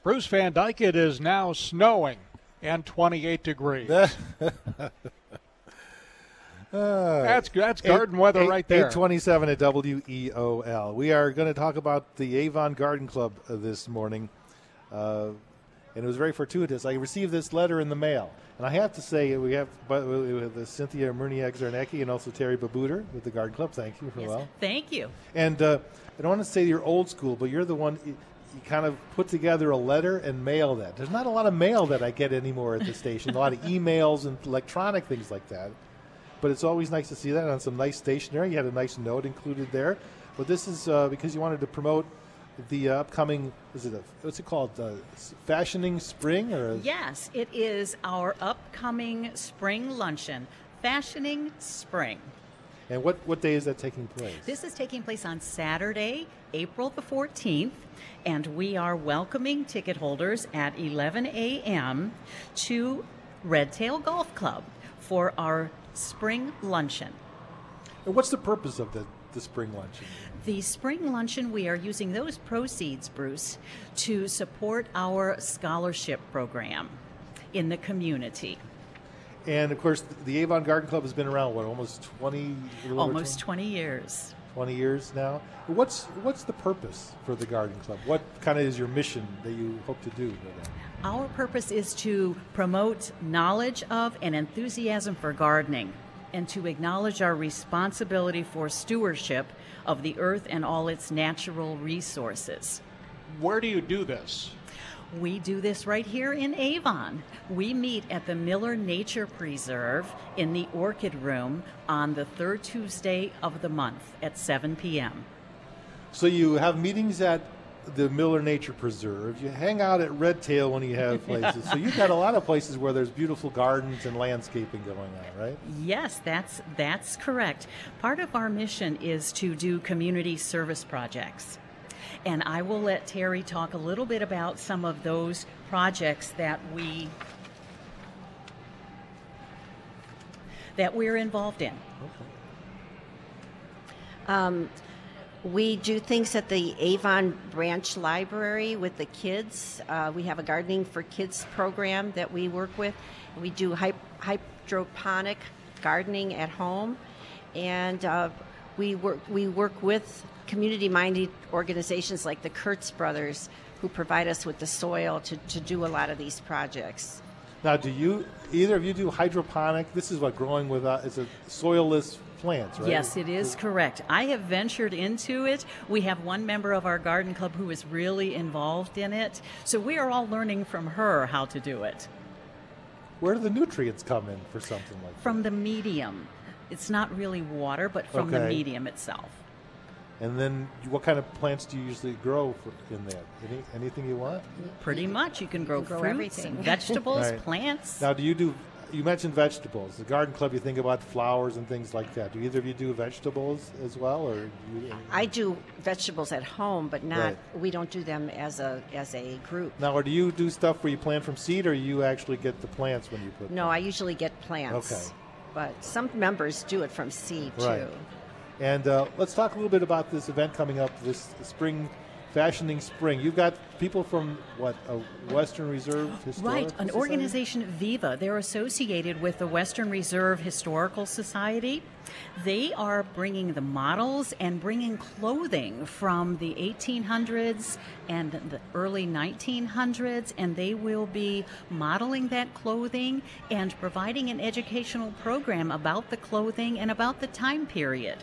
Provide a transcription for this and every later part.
Bruce Van Dyke, it is now snowing and 28 degrees. That's garden weather right there. 8:27 at WEOL. We are going to talk about the Avon Garden Club this morning. And it was very fortuitous. I received this letter in the mail. And I have to say, we have Cynthia Murniak-Zarnecki and also Terry Babuter with the Garden Club. Thank you for well. Thank you. And I don't want to say you're old school, but you're the one, you kind of put together a letter and mail that. There's not a lot of mail that I get anymore at the station, a lot of emails and electronic things like that. But it's always nice to see that on some nice stationery. You had a nice note included there. But this is because you wanted to promote the upcoming, what's it called, Fashioning Spring? Yes, it is our upcoming spring luncheon, Fashioning Spring. And what day is that taking place? This is taking place on Saturday, April the 14th, and we are welcoming ticket holders at 11 a.m. to Redtail Golf Club for our spring luncheon. And what's the purpose of the spring luncheon? The spring luncheon, we are using those proceeds, Bruce, to support our scholarship program in the community. And, of course, the Avon Garden Club has been around, almost 20? Almost 20 years. 20 years now. What's the purpose for the Garden Club? What kind of is your mission that you hope to do with that? Our purpose is to promote knowledge of and enthusiasm for gardening, and to acknowledge our responsibility for stewardship of the earth and all its natural resources. Where do you do this? We do this right here in Avon. We meet at the Miller Nature Preserve in the Orchid Room on the third Tuesday of the month at 7 p.m. So you have meetings at the Miller Nature Preserve. You hang out at Redtail when you have places. So you've got a lot of places where there's beautiful gardens and landscaping going on, right? Yes, that's correct. Part of our mission is to do community service projects. And I will let Terry talk a little bit about some of those projects that we're involved in. Okay. We do things at the Avon Branch Library with the kids. We have a Gardening for Kids program that we work with. We do hydroponic gardening at home, and we work with community-minded organizations like the Kurtz Brothers, who provide us with the soil to do a lot of these projects. Now, do either of you do hydroponic? This is what growing with it's a soilless plants, right? Yes, it is correct. I have ventured into it. We have one member of our garden club who is really involved in it. So we are all learning from her how to do it. Where do the nutrients come in for something like that? From the medium. It's not really water, but from the medium itself. And then what kind of plants do you usually grow in there? Anything you want? Pretty much. You can grow fruits everything. and vegetables, Right. plants. Now, you mentioned vegetables. The garden club, you think about flowers and things like that. Do either of you do vegetables as well, or? I do vegetables at home, but not. Right. We don't do them as a group. Now, or do you do stuff where you plant from seed, or you actually get the plants when you put? No, I usually get plants. Okay. But some members do it from seed Right. too. And let's talk a little bit about this event coming up this spring, Fashioning Spring. You've got people from a Western Reserve Historical Right, an Society? organization, Viva. They're associated with the Western Reserve Historical Society. They are bringing the models and bringing clothing from the 1800s and the early 1900s, and they will be modeling that clothing and providing an educational program about the clothing and about the time period.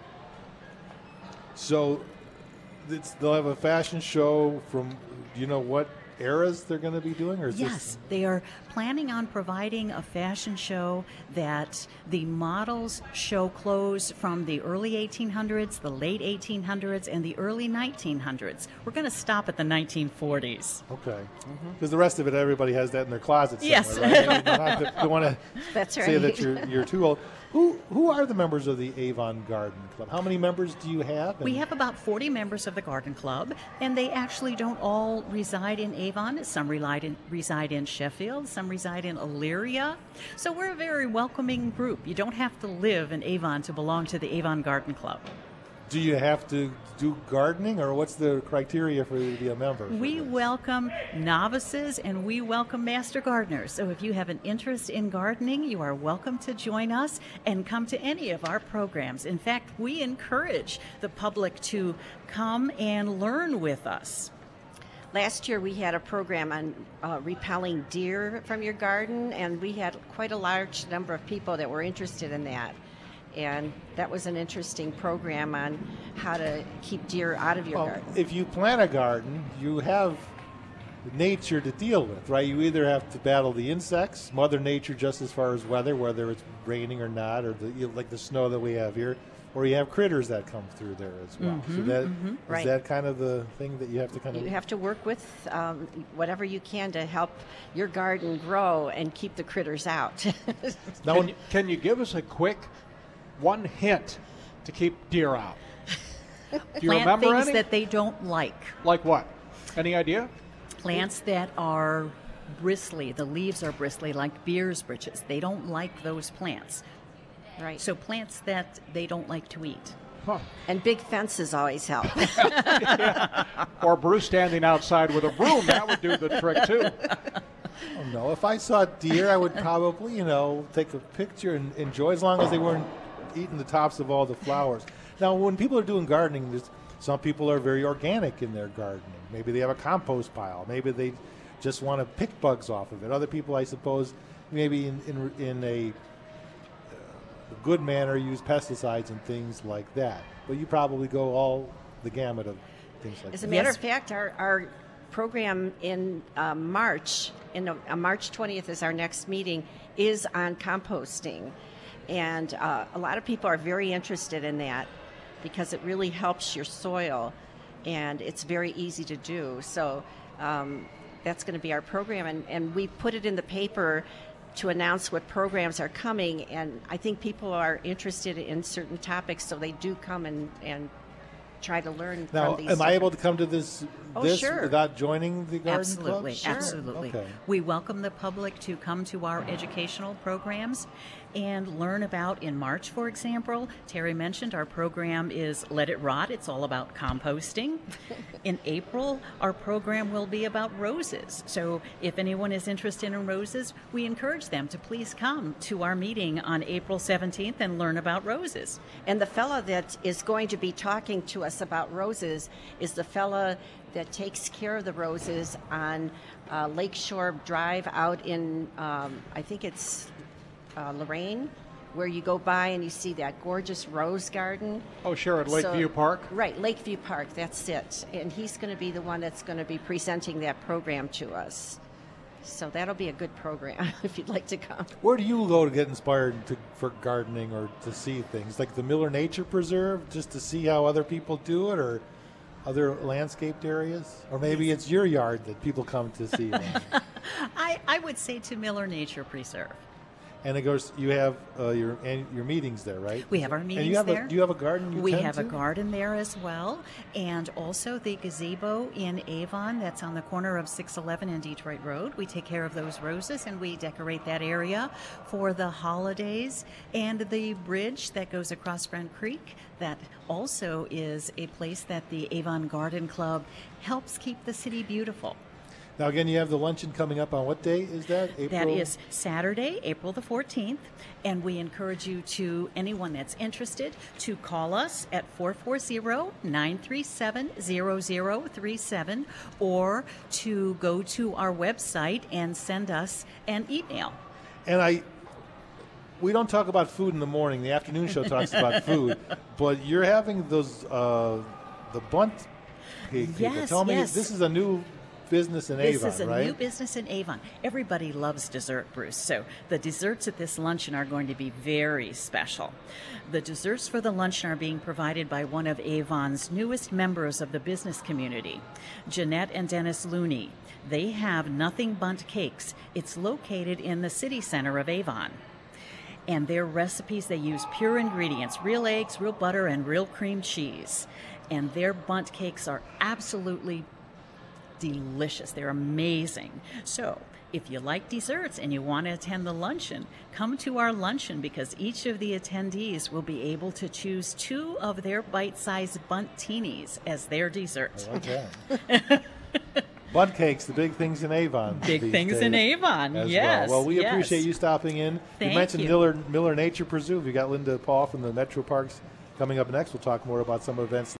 So they'll have a fashion show from, do you know what eras they're going to be doing? Or is Yes, they are planning on providing a fashion show that the models show clothes from the early 1800s, the late 1800s, and the early 1900s. We're going to stop at the 1940s. Okay. Because the rest of it, everybody has that in their closet somewhere, Yes. right? Don't want to That's say right. that you're too old. Who are the members of the Avon Garden Club? How many members do you have? We have about 40 members of the Garden Club, and they actually don't all reside in Avon. Some reside in Sheffield, some reside in Elyria. So we're a very welcoming group. You don't have to live in Avon to belong to the Avon Garden Club. Do you have to do gardening, or what's the criteria for you to be a member? We welcome novices and we welcome master gardeners. So if you have an interest in gardening, you are welcome to join us and come to any of our programs. In fact, we encourage the public to come and learn with us. Last year we had a program on repelling deer from your garden, and we had quite a large number of people that were interested in that. And that was an interesting program on how to keep deer out of your garden. If you plant a garden, you have nature to deal with, right? You either have to battle the insects, Mother Nature, just as far as weather, whether it's raining or not, or like the snow that we have here, or you have critters that come through there as well. So that is that kind of the thing that you have to kind of. You have to work with whatever you can to help your garden grow and keep the critters out. Now, can you give us a quick one hint to keep deer out? Do you Plant remember things any? that they don't like. Like what? Any idea? Plants that are bristly, the leaves are bristly, like beer's britches. They don't like those plants. Right. So plants that they don't like to eat. Huh. And big fences always help. Or Bruce standing outside with a broom, that would do the trick too. Oh no! If I saw deer, I would probably, take a picture and enjoy, as long as they weren't eating the tops of all the flowers. Now, when people are doing gardening, some people are very organic in their gardening. Maybe they have a compost pile. Maybe they just want to pick bugs off of it. Other people, I suppose, maybe in a good manner, use pesticides and things like that. But you probably go all the gamut of things like that. As a matter of fact, our program in March, March 20th is our next meeting, is on composting. And a lot of people are very interested in that because it really helps your soil, and it's very easy to do. So that's going to be our program, and we put it in the paper to announce what programs are coming, and I think people are interested in certain topics, so they do come and try to learn Now, from these. am I able to come to this sure. without joining the garden Absolutely, club? absolutely. Okay. We welcome the public to come to our educational programs and learn about, in March, for example, Terry mentioned our program is Let It Rot. It's all about composting. In April, our program will be about roses. So if anyone is interested in roses, we encourage them to please come to our meeting on April 17th and learn about roses. And the fella that is going to be talking to us about roses is the fella that takes care of the roses on Lakeshore Drive out in, I think it's Lorraine, where you go by and you see that gorgeous rose garden. Oh, sure, at Lakeview Park? Right, Lakeview Park, that's it. And he's going to be the one that's going to be presenting that program to us. So that'll be a good program if you'd like to come. Where do you go to get inspired for gardening or to see things? Like the Miller Nature Preserve, just to see how other people do it, or other landscaped areas? Or maybe it's your yard that people come to see. I would say to Miller Nature Preserve. And it goes. You have your meetings there, right? We have our meetings and you have there. Do you have a garden? We have a garden there as well, and also the gazebo in Avon that's on the corner of 611 and Detroit Road. We take care of those roses and we decorate that area for the holidays. And the bridge that goes across Front Creek, that also is a place that the Avon Garden Club helps keep the city beautiful. Now, again, you have the luncheon coming up on what day is that? April? That is Saturday, April the 14th, and we encourage you to, anyone that's interested, to call us at 440-937-0037 or to go to our website and send us an email. And we don't talk about food in the morning. The afternoon show talks about food, but you're having those the bunt cake people. Yes, Tell me, yes. this is a new business in Avon, This is a right? new business in Avon. Everybody loves dessert, Bruce. So the desserts at this luncheon are going to be very special. The desserts for the luncheon are being provided by one of Avon's newest members of the business community, Jeanette and Dennis Looney. They have Nothing Bundt Cakes. It's located in the city center of Avon. And their recipes, they use pure ingredients, real eggs, real butter, and real cream cheese. And their bundt cakes are absolutely delicious. They're amazing. So If you like desserts and you want to attend the luncheon, come to our luncheon because each of the attendees will be able to choose 2 of their bite-sized Bunt-Teenies as their dessert. Okay. Bunt cakes, the big things in Avon. Big these things in days Avon, as yes. Well, we yes. appreciate you stopping in. Thank you mentioned you. Miller Nature Preserve. You got Linda Paul from the Metro Parks coming up next. We'll talk more about some events